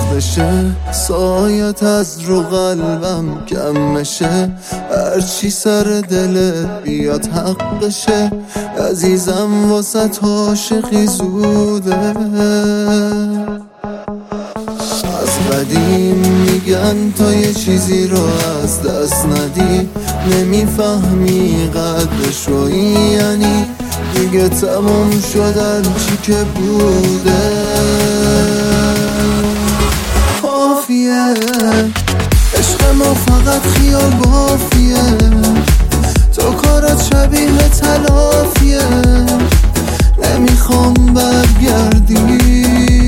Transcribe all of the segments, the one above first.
وقتشه سایت از رو قلبم کم مشه، هرچی سر دلت بیاد حقشه، عزیزم واسه عاشقی زوده. از قدیم میگن تا یه چیزی رو از دست ندی، نمیفهمی قدرشو، یعنی دیگه تموم شدن چی که بوده. کافیه عشق ما فقط خیال بافیه، تو کارات شبیه تلافیه، نمیخوام برگردی.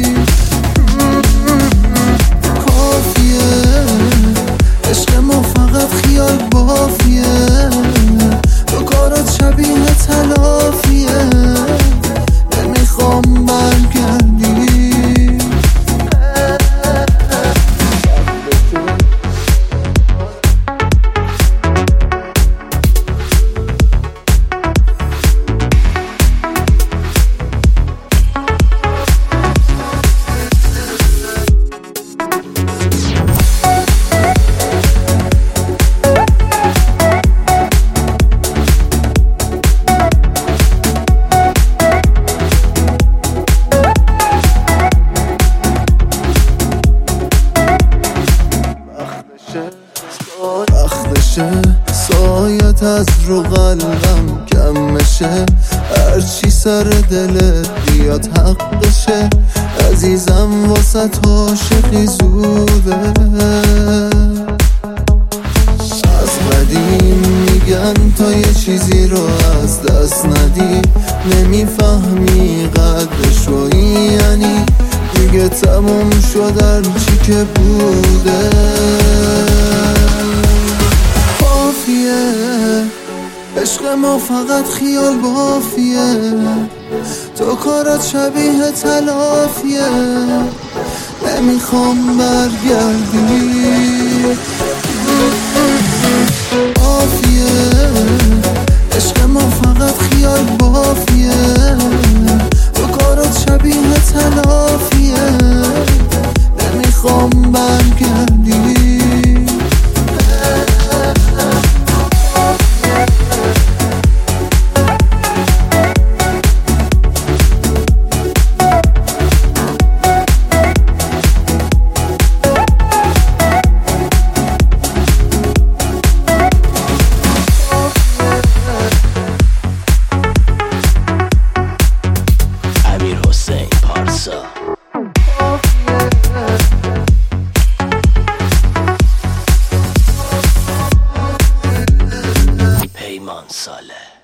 کافیه عشق ما فقط خیال بافیه، تو کارات شبیه تلافیه، نمیخوام برگردی. وقتشه سایت از رو قلبم کم مشه، هرچی سر دلت بیاد حقشه، عزیزم واسه عاشقی زوده. از قدیم میگن تا یه چیزی رو از دست ندی، نمیفهمی قدرشو، یعنی دیگه تموم شدن چی که بوده. کافیه عشق ما فقط خیال بافیه، تو کارات شبیه تلافیه، نمیخوام برگردی. کافیه عشق ما فقط خیال بافیه، تو کارات شبیه تلافیه، نمیخوام برگردی. پیمان ساله